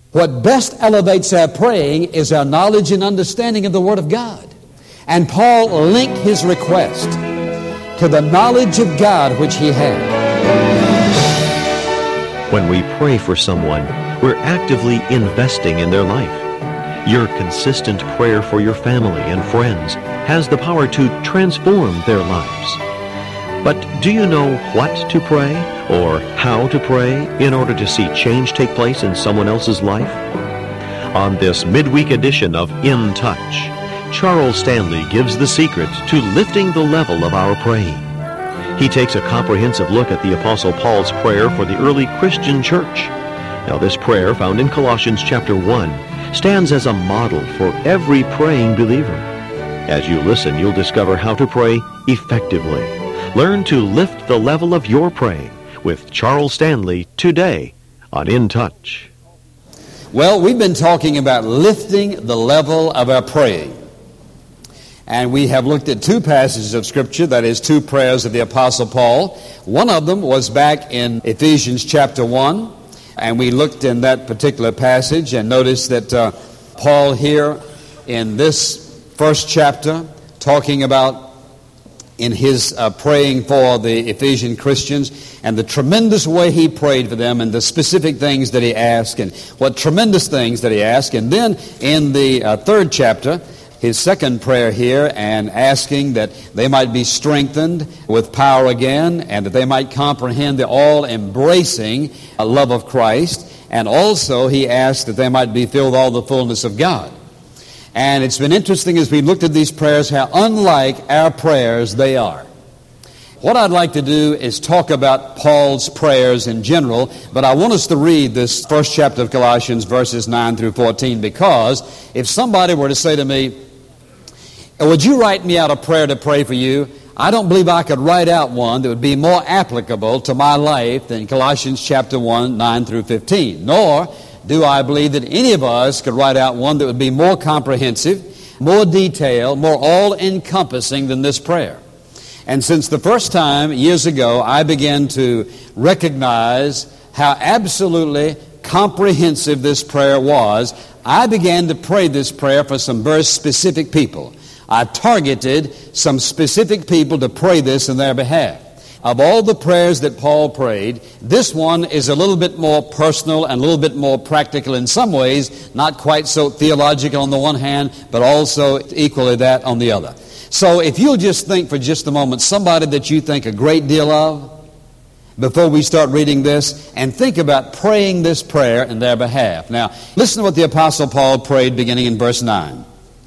What best elevates our praying is our knowledge and understanding of the Word of God. And Paul linked his request to the knowledge of God which he had. When we pray for someone, we're actively investing in their life. Your consistent prayer for your family and friends has the power to transform their lives. But do you know what to pray or how to pray in order to see change take place in someone else's life? On this midweek edition of In Touch, Charles Stanley gives the secret to lifting the level of our praying. He takes a comprehensive look at the Apostle Paul's prayer for the early Christian church. Now, this prayer, found in Colossians chapter 1, stands as a model for every praying believer. As you listen, you'll discover how to pray effectively. Learn to lift the level of your praying with Charles Stanley today on In Touch. Well, we've been talking about lifting the level of our praying. And we have looked at two passages of Scripture, that is, two prayers of the Apostle Paul. One of them was back in Ephesians chapter 1, and we looked in that particular passage and noticed that Paul here in this first chapter, talking about in his praying for the Ephesian Christians and the tremendous way he prayed for them and the specific things that he asked and what tremendous things that he asked. And then in the third chapter, his second prayer here, and asking that they might be strengthened with power again and that they might comprehend the all-embracing love of Christ. And also he asked that they might be filled with all the fullness of God. And it's been interesting as we looked at these prayers how unlike our prayers they are. What I'd like to do is talk about Paul's prayers in general, but I want us to read this first chapter of Colossians, verses 9 through 14, because if somebody were to say to me, would you write me out a prayer to pray for you? I don't believe I could write out one that would be more applicable to my life than Colossians chapter 1, 9 through 15. Nor do I believe that any of us could write out one that would be more comprehensive, more detailed, more all-encompassing than this prayer. And since the first time, years ago, I began to recognize how absolutely comprehensive this prayer was, I began to pray this prayer for some very specific people. I targeted some specific people to pray this in their behalf. Of all the prayers that Paul prayed, this one is a little bit more personal and a little bit more practical in some ways, not quite so theological on the one hand, but also equally that on the other. So if you'll just think for just a moment, somebody that you think a great deal of, before we start reading this, and think about praying this prayer in their behalf. Now, listen to what the Apostle Paul prayed beginning in verse 9.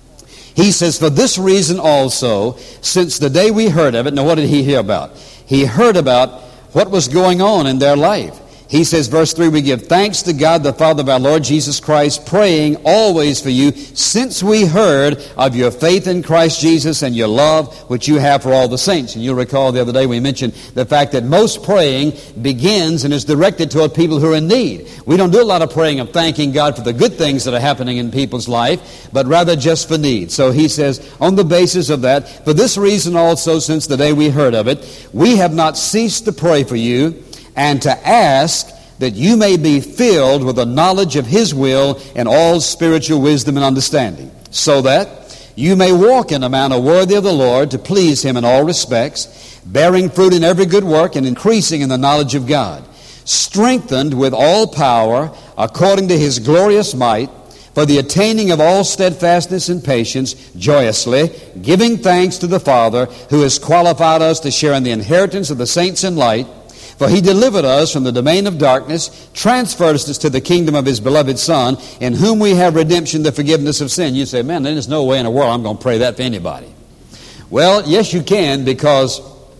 He says, for this reason also, since the day we heard of it. Now, what did he hear about? He heard about what was going on in their life. He says, verse 3, we give thanks to God the Father of our Lord Jesus Christ, praying always for you, since we heard of your faith in Christ Jesus and your love which you have for all the saints. And you'll recall the other day we mentioned the fact that most praying begins and is directed toward people who are in need. We don't do a lot of praying of thanking God for the good things that are happening in people's life, but rather just for need. So he says, on the basis of that, for this reason also, since the day we heard of it, we have not ceased to pray for you, and to ask that you may be filled with the knowledge of His will and all spiritual wisdom and understanding, so that you may walk in a manner worthy of the Lord, to please Him in all respects, bearing fruit in every good work and increasing in the knowledge of God, strengthened with all power according to His glorious might, for the attaining of all steadfastness and patience, joyously, giving thanks to the Father, who has qualified us to share in the inheritance of the saints in light. For He delivered us from the domain of darkness, transferred us to the kingdom of His beloved Son, in whom we have redemption, the forgiveness of sin. You say, man, there's no way in the world I'm going to pray that for anybody. Well, yes, you can, because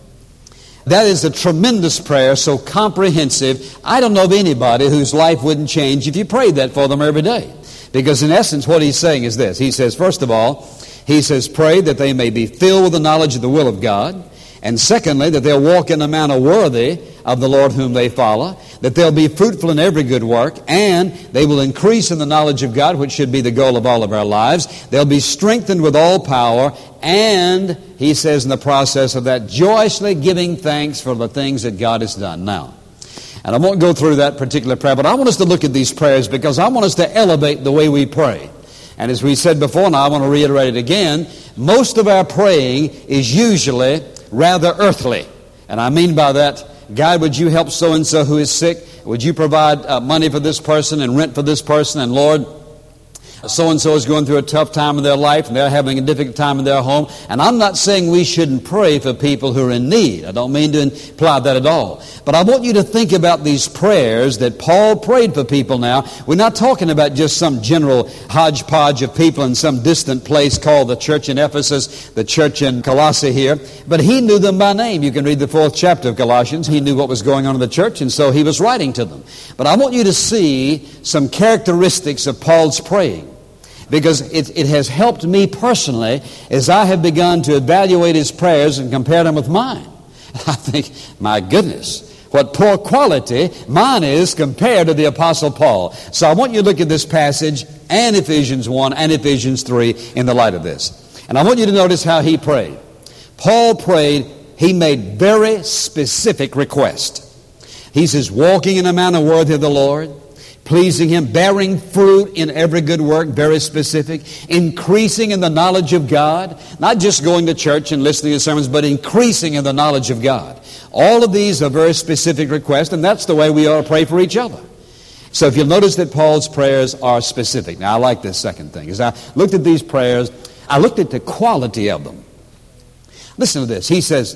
that is a tremendous prayer, so comprehensive. I don't know of anybody whose life wouldn't change if you prayed that for them every day. Because in essence, what he's saying is this. He says, first of all, he says, pray that they may be filled with the knowledge of the will of God. And secondly, that they'll walk in a manner worthy of the Lord whom they follow, that they'll be fruitful in every good work, and they will increase in the knowledge of God, which should be the goal of all of our lives. They'll be strengthened with all power, and, he says in the process of that, joyously giving thanks for the things that God has done. Now, And I won't go through that particular prayer, but I want us to look at these prayers because I want us to elevate the way we pray. And as we said before, and I want to reiterate it again, most of our praying is usually rather earthly. And I mean by that, God, would you help so-and-so who is sick? Would you provide money for this person and rent for this person? And Lord, so-and-so is going through a tough time in their life and they're having a difficult time in their home. And I'm not saying we shouldn't pray for people who are in need. I don't mean to imply that at all. But I want you to think about these prayers that Paul prayed for people now. We're not talking about just some general hodgepodge of people in some distant place called the church in Ephesus, the church in Colossae here. But he knew them by name. You can read the 4th chapter of Colossians. He knew what was going on in the church, and so he was writing to them. But I want you to see some characteristics of Paul's praying, because it has helped me personally as I have begun to evaluate his prayers and compare them with mine. I think, my goodness, what poor quality mine is compared to the Apostle Paul. So I want you to look at this passage and Ephesians 1 and Ephesians 3 in the light of this. And I want you to notice how he prayed. Paul prayed, he made very specific requests. He says, walking in a manner worthy of the Lord, pleasing Him, bearing fruit in every good work, very specific, increasing in the knowledge of God, not just going to church and listening to sermons, but increasing in the knowledge of God. All of these are very specific requests, and that's the way we ought to pray for each other. So if you'll notice that Paul's prayers are specific. Now I like this second thing. As I looked at these prayers, I looked at the quality of them. Listen to this. He says,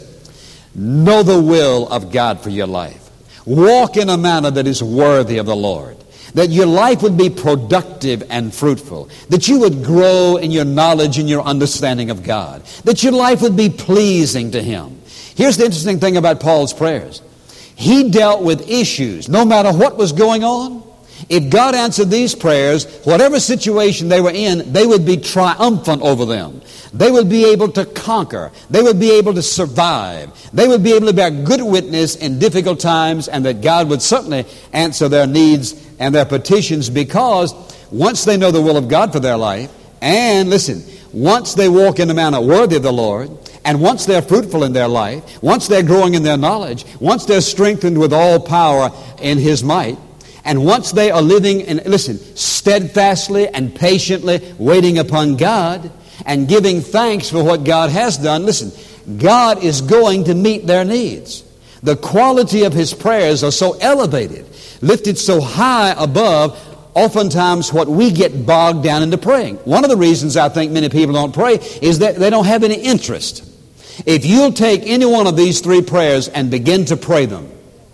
know the will of God for your life. Walk in a manner that is worthy of the Lord. That your life would be productive and fruitful. That you would grow in your knowledge and your understanding of God. That your life would be pleasing to Him. Here's the interesting thing about Paul's prayers. He dealt with issues, no matter what was going on. If God answered these prayers, whatever situation they were in, they would be triumphant over them. They would be able to conquer. They would be able to survive. They would be able to bear good witness in difficult times, and that God would certainly answer their needs and their petitions, because once they know the will of God for their life, and listen, once they walk in a manner worthy of the Lord, and once they're fruitful in their life, once they're growing in their knowledge, once they're strengthened with all power in His might, and once they are living in, listen, steadfastly and patiently waiting upon God and giving thanks for what God has done, listen, God is going to meet their needs. The quality of His prayers are so elevated, lifted so high above oftentimes what we get bogged down into praying. One of the reasons I think many people don't pray is that they don't have any interest. If you'll take any one of these three prayers and begin to pray them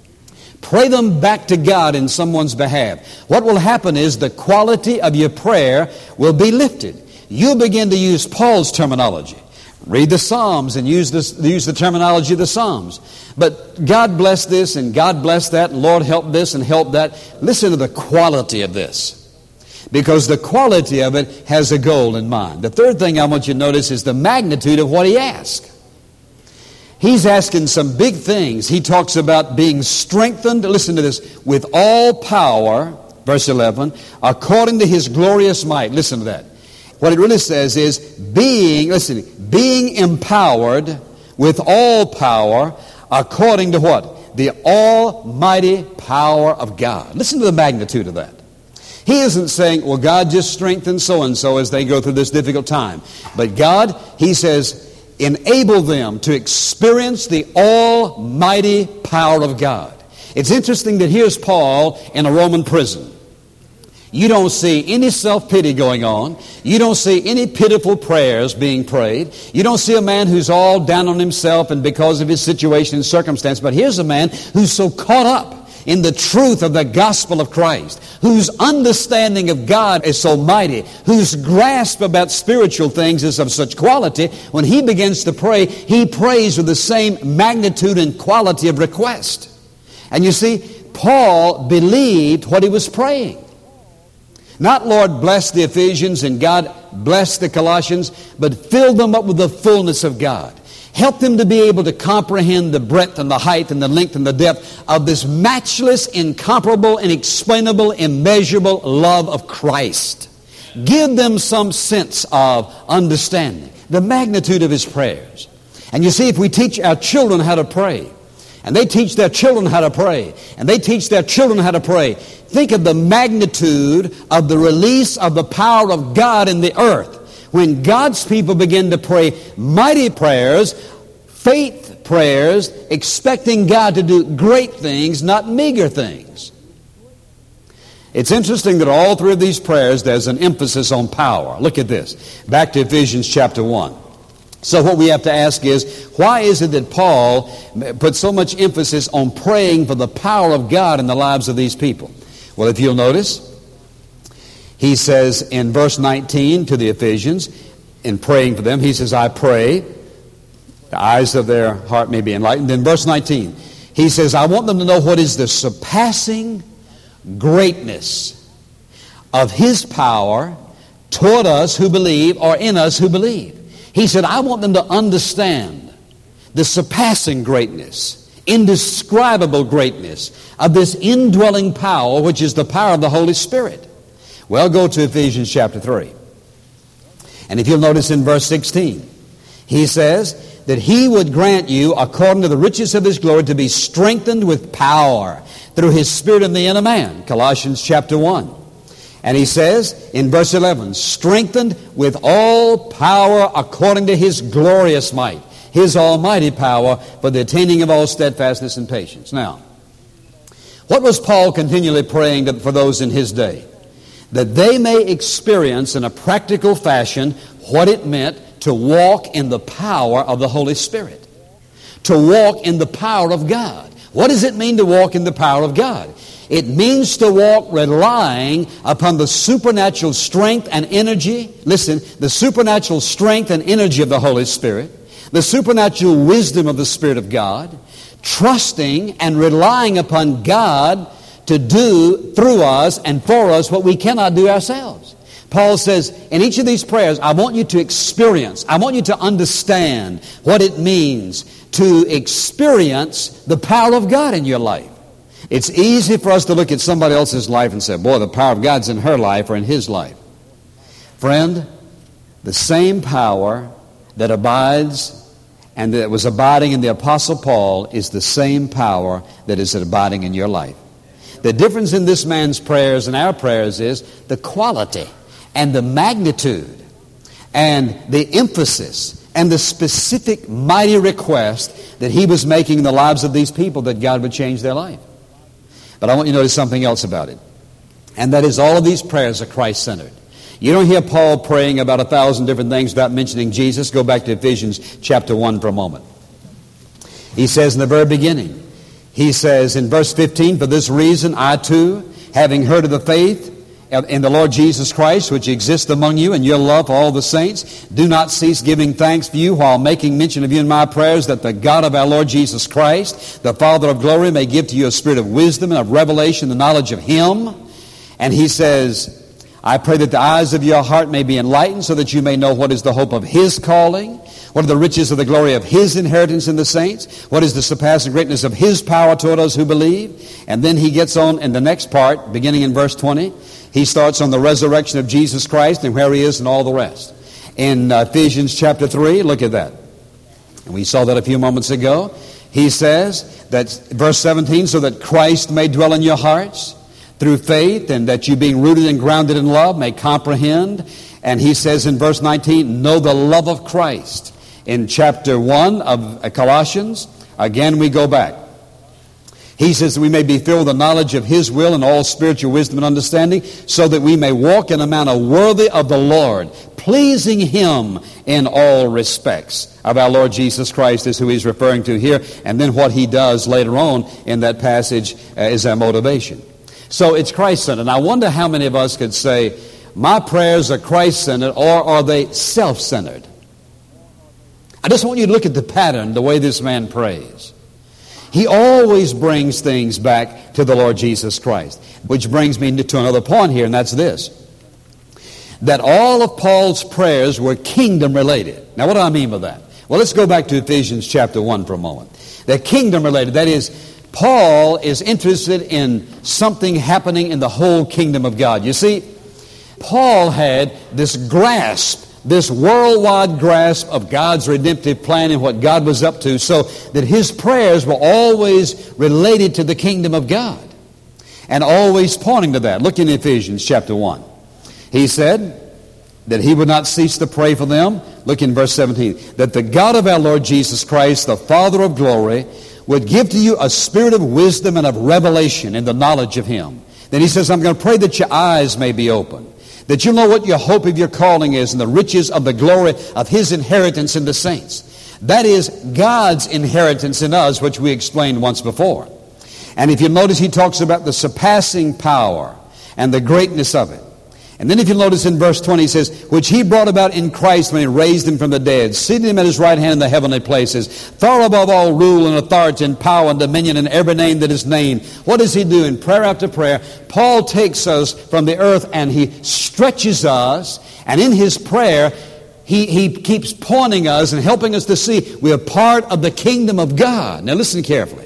back to God in someone's behalf, what will happen is the quality of your prayer will be lifted. You'll begin to use Paul's terminology. Read the Psalms and use the terminology of the Psalms. But God bless this and God bless that, and Lord help this and help that. Listen to the quality of this, because the quality of it has a goal in mind. The third thing I want you to notice is the magnitude of what he asked. He's asking some big things. He talks about being strengthened, listen to this, with all power, verse 11, according to His glorious might. Listen to that. What it really says is being empowered with all power according to what? The almighty power of God. Listen to the magnitude of that. He isn't saying, well, God just strengthens so-and-so as they go through this difficult time. But God, He says, enable them to experience the almighty power of God. It's interesting that here's Paul in a Roman prison. You don't see any self-pity going on. You don't see any pitiful prayers being prayed. You don't see a man who's all down on himself and because of his situation and circumstance. But here's a man who's so caught up in the truth of the gospel of Christ, whose understanding of God is so mighty, whose grasp about spiritual things is of such quality. When he begins to pray, he prays with the same magnitude and quality of request. And you see, Paul believed what he was praying. Not, Lord, bless the Ephesians and God bless the Colossians, but fill them up with the fullness of God. Help them to be able to comprehend the breadth and the height and the length and the depth of this matchless, incomparable, inexplainable, immeasurable love of Christ. Give them some sense of understanding, the magnitude of his prayers. And you see, if we teach our children how to pray, And they teach their children how to pray. And they teach their children how to pray. Think of the magnitude of the release of the power of God in the earth. When God's people begin to pray mighty prayers, faith prayers, expecting God to do great things, not meager things. It's interesting that all three of these prayers, there's an emphasis on power. Look at this. Back to Ephesians chapter 1. So what we have to ask is, why is it that Paul put so much emphasis on praying for the power of God in the lives of these people? Well, if you'll notice, he says in verse 19 to the Ephesians, in praying for them, he says, I pray, the eyes of their heart may be enlightened. Then verse 19, he says, I want them to know what is the surpassing greatness of His power toward us who believe, or in us who believe. He said, I want them to understand the surpassing greatness, indescribable greatness of this indwelling power, which is the power of the Holy Spirit. Well, go to Ephesians chapter 3. And if you'll notice in verse 16, he says that He would grant you, according to the riches of His glory, to be strengthened with power through His Spirit in the inner man. Colossians chapter 1. And he says in verse 11, strengthened with all power according to His glorious might, His almighty power for the attaining of all steadfastness and patience. Now, what was Paul continually praying for those in his day? That they may experience in a practical fashion what it meant to walk in the power of the Holy Spirit. To walk in the power of God. What does it mean to walk in the power of God? It means to walk relying upon the supernatural strength and energy. Listen, the supernatural strength and energy of the Holy Spirit, the supernatural wisdom of the Spirit of God, trusting and relying upon God to do through us and for us what we cannot do ourselves. Paul says, in each of these prayers, I want you to experience, I want you to understand what it means to experience the power of God in your life. It's easy for us to look at somebody else's life and say, boy, the power of God's in her life or in his life. Friend, the same power that abides and that was abiding in the Apostle Paul is the same power that is abiding in your life. The difference in this man's prayers and our prayers is the quality and the magnitude and the emphasis and the specific mighty request that he was making in the lives of these people that God would change their life. But I want you to notice something else about it. And that is all of these prayers are Christ-centered. You don't hear Paul praying about 1,000 different things without mentioning Jesus. Go back to Ephesians chapter 1 for a moment. He says in the very beginning, he says in verse 15, for this reason I too, having heard of the faith in the Lord Jesus Christ, which exists among you, and your love for all the saints, do not cease giving thanks for you while making mention of you in my prayers, that the God of our Lord Jesus Christ, the Father of glory, may give to you a spirit of wisdom and of revelation, the knowledge of Him. And he says, I pray that the eyes of your heart may be enlightened, so that you may know what is the hope of His calling, what are the riches of the glory of His inheritance in the saints, what is the surpassing greatness of His power toward us who believe. And then he gets on in the next part, beginning in verse 20. He starts on the resurrection of Jesus Christ and where He is and all the rest. In Ephesians chapter 3, look at that. And we saw that a few moments ago. He says that, verse 17, so that Christ may dwell in your hearts through faith, and that you, being rooted and grounded in love, may comprehend. And he says in verse 19, know the love of Christ. In chapter 1 of Colossians, again we go back. He says that we may be filled with the knowledge of His will and all spiritual wisdom and understanding, so that we may walk in a manner worthy of the Lord, pleasing Him in all respects. Of our Lord Jesus Christ is who he's referring to here. And then what He does later on in that passage is our motivation. So it's Christ-centered. And I wonder how many of us could say, my prayers are Christ-centered, or are they self-centered? I just want you to look at the pattern, the way this man prays. He always brings things back to the Lord Jesus Christ. Which brings me to another point here, and that's this. That all of Paul's prayers were kingdom-related. Now, what do I mean by that? Well, let's go back to Ephesians chapter 1 for a moment. They're kingdom-related. That is, Paul is interested in something happening in the whole kingdom of God. You see, Paul had this grasp this worldwide grasp of God's redemptive plan and what God was up to, so that his prayers were always related to the kingdom of God and always pointing to that. Look in Ephesians chapter 1. He said that he would not cease to pray for them. Look in verse 17. That the God of our Lord Jesus Christ, the Father of glory, would give to you a spirit of wisdom and of revelation in the knowledge of him. Then he says, I'm going to pray that your eyes may be open, that you'll know what your hope of your calling is and the riches of the glory of his inheritance in the saints. That is God's inheritance in us, which we explained once before. And if you notice, he talks about the surpassing power and the greatness of it. And then if you notice in verse 20, he says, which he brought about in Christ when he raised him from the dead, seated him at his right hand in the heavenly places, far above all rule and authority and power and dominion and every name that is named. What does he do in prayer after prayer? Paul takes us from the earth and he stretches us, and in his prayer, he keeps pointing us and helping us to see we are part of the kingdom of God. Now listen carefully.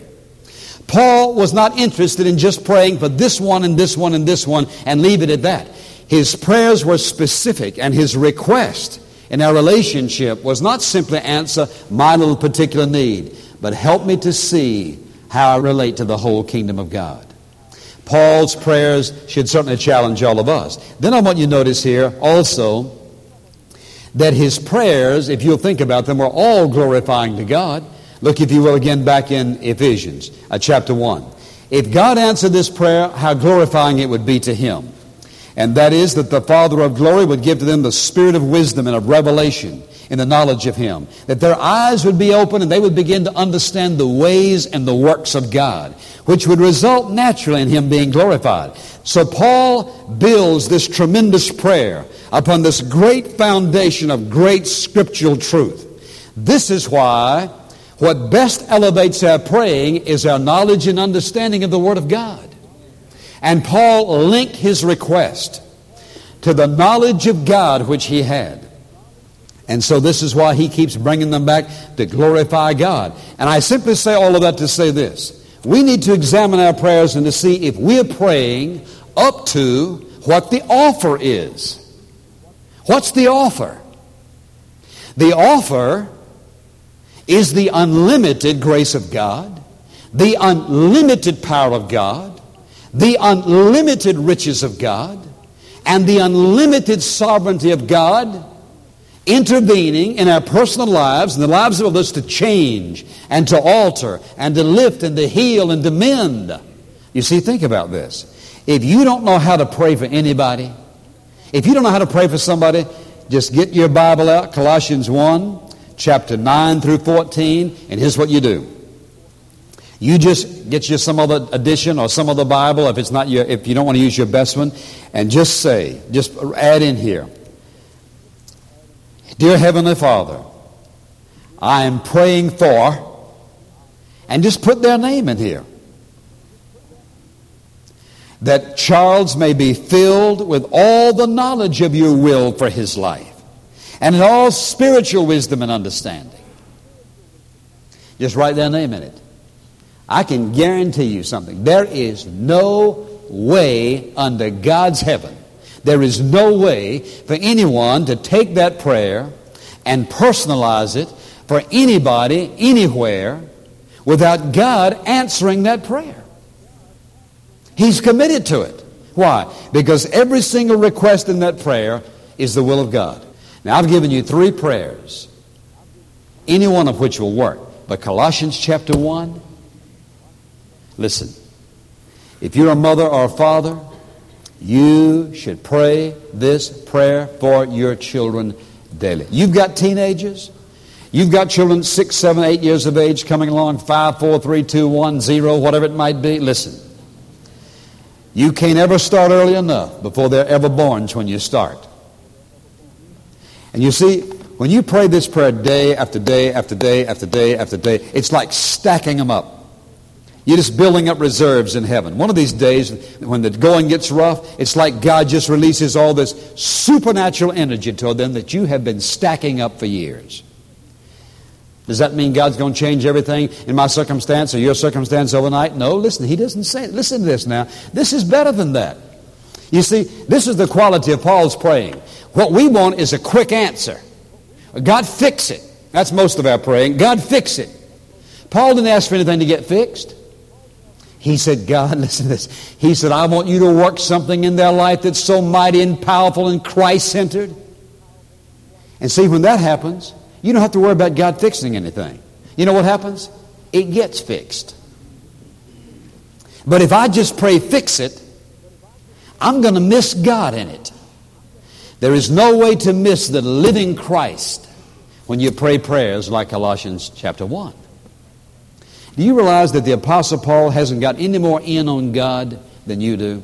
Paul was not interested in just praying for this one and this one and this one and leave it at that. His prayers were specific, and his request in our relationship was not simply answer my little particular need, but help me to see how I relate to the whole kingdom of God. Paul's prayers should certainly challenge all of us. Then I want you to notice here also that his prayers, if you'll think about them, are all glorifying to God. Look, if you will, again back in Ephesians chapter 1. If God answered this prayer, how glorifying it would be to him. And that is that the Father of glory would give to them the spirit of wisdom and of revelation in the knowledge of him. That their eyes would be open and they would begin to understand the ways and the works of God, which would result naturally in him being glorified. So Paul builds this tremendous prayer upon this great foundation of great scriptural truth. This is why what best elevates our praying is our knowledge and understanding of the Word of God. And Paul linked his request to the knowledge of God which he had. And so this is why he keeps bringing them back to glorify God. And I simply say all of that to say this. We need to examine our prayers and to see if we are praying up to what the offer is. What's the offer? The offer is the unlimited grace of God, the unlimited power of God, the unlimited riches of God, and the unlimited sovereignty of God intervening in our personal lives and the lives of others to change and to alter and to lift and to heal and to mend. You see, think about this. If you don't know how to pray for anybody, if you don't know how to pray for somebody, just get your Bible out, Colossians 1, chapter 9 through 14, and here's what you do. You just get you some other edition or some other Bible if you don't want to use your best one, and just add in here, Dear Heavenly Father, I am praying for, and just put their name in here, that Charles may be filled with all the knowledge of your will for his life, and in all spiritual wisdom and understanding. Just write their name in it. I can guarantee you something. There is no way under God's heaven, there is no way for anyone to take that prayer and personalize it for anybody, anywhere, without God answering that prayer. He's committed to it. Why? Because every single request in that prayer is the will of God. Now, I've given you 3 prayers, any one of which will work. But Colossians chapter 1, listen, if you're a mother or a father, you should pray this prayer for your children daily. You've got teenagers. You've got children 6, 7, 8 years of age coming along, 5, 4, 3, 2, 1, 0, whatever it might be. Listen, you can't ever start early enough before they're ever born when you start. And you see, when you pray this prayer day after day after day after day after day, it's like stacking them up. You're just building up reserves in heaven. One of these days, when the going gets rough, it's like God just releases all this supernatural energy to them that you have been stacking up for years. Does that mean God's going to change everything in my circumstance or your circumstance overnight? No, listen, He doesn't say it. Listen to this now. This is better than that. You see, this is the quality of Paul's praying. What we want is a quick answer. God, fix it. That's most of our praying. God, fix it. Paul didn't ask for anything to get fixed. He said, God, listen to this. He said, I want you to work something in their life that's so mighty and powerful and Christ-centered. And see, when that happens, you don't have to worry about God fixing anything. You know what happens? It gets fixed. But if I just pray, fix it, I'm going to miss God in it. There is no way to miss the living Christ when you pray prayers like Colossians chapter 1. Do you realize that the Apostle Paul hasn't got any more in on God than you do?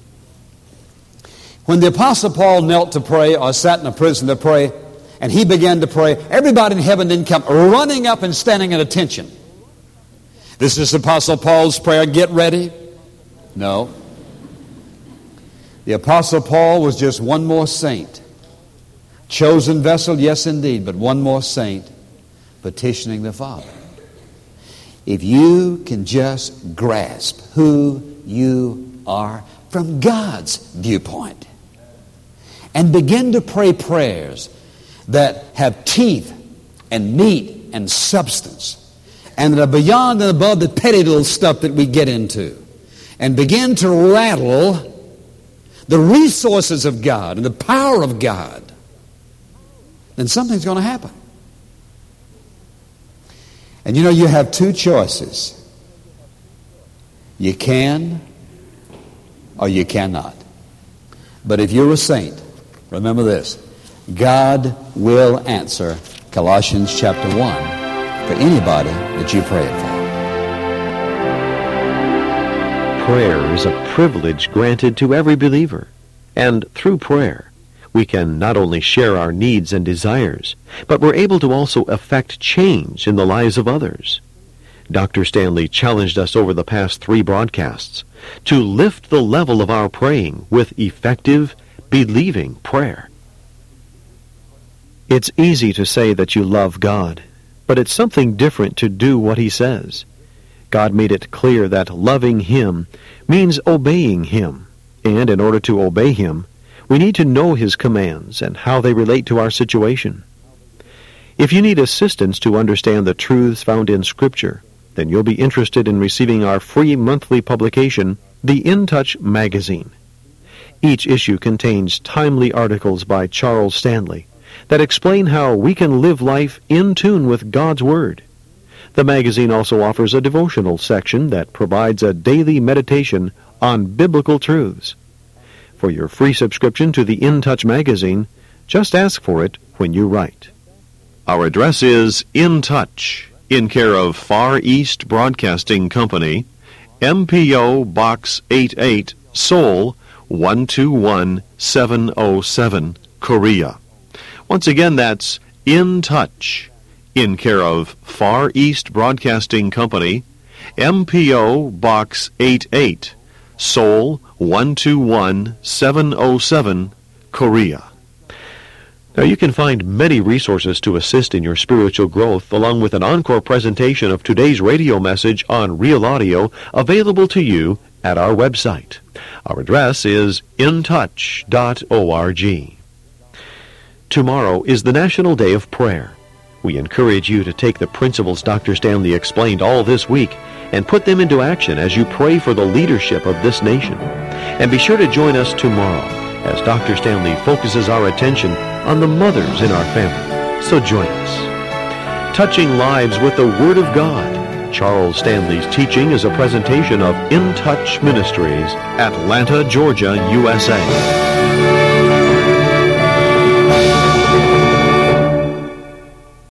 When the Apostle Paul knelt to pray or sat in a prison to pray, and he began to pray, everybody in heaven didn't come running up and standing at attention. This is Apostle Paul's prayer, get ready. No. The Apostle Paul was just one more saint. Chosen vessel, yes indeed, but one more saint petitioning the Father. If you can just grasp who you are from God's viewpoint and begin to pray prayers that have teeth and meat and substance and that are beyond and above the petty little stuff that we get into, and begin to rattle the resources of God and the power of God, then something's going to happen. And you know, you have two choices. You can or you cannot. But if you're a saint, remember this. God will answer Colossians chapter 1 for anybody that you pray it for. Prayer is a privilege granted to every believer. And through prayer, we can not only share our needs and desires, but we're able to also affect change in the lives of others. Dr. Stanley challenged us over the past 3 broadcasts to lift the level of our praying with effective, believing prayer. It's easy to say that you love God, but it's something different to do what He says. God made it clear that loving Him means obeying Him, and in order to obey Him, we need to know His commands and how they relate to our situation. If you need assistance to understand the truths found in Scripture, then you'll be interested in receiving our free monthly publication, the In Touch magazine. Each issue contains timely articles by Charles Stanley that explain how we can live life in tune with God's Word. The magazine also offers a devotional section that provides a daily meditation on biblical truths. For your free subscription to the In Touch magazine, just ask for it when you write. Our address is In Touch, in care of Far East Broadcasting Company, MPO Box 88, Seoul 121707, Korea. Once again, that's In Touch, in care of Far East Broadcasting Company, MPO Box 88, Seoul 121707, Korea. Now, you can find many resources to assist in your spiritual growth, along with an encore presentation of today's radio message on Real Audio, available to you at our website. Our address is intouch.org. Tomorrow is the National Day of Prayer. We encourage you to take the principles Dr. Stanley explained all this week and put them into action as you pray for the leadership of this nation. And be sure to join us tomorrow as Dr. Stanley focuses our attention on the mothers in our family. So join us. Touching lives with the Word of God. Charles Stanley's teaching is a presentation of In Touch Ministries, Atlanta, Georgia, USA.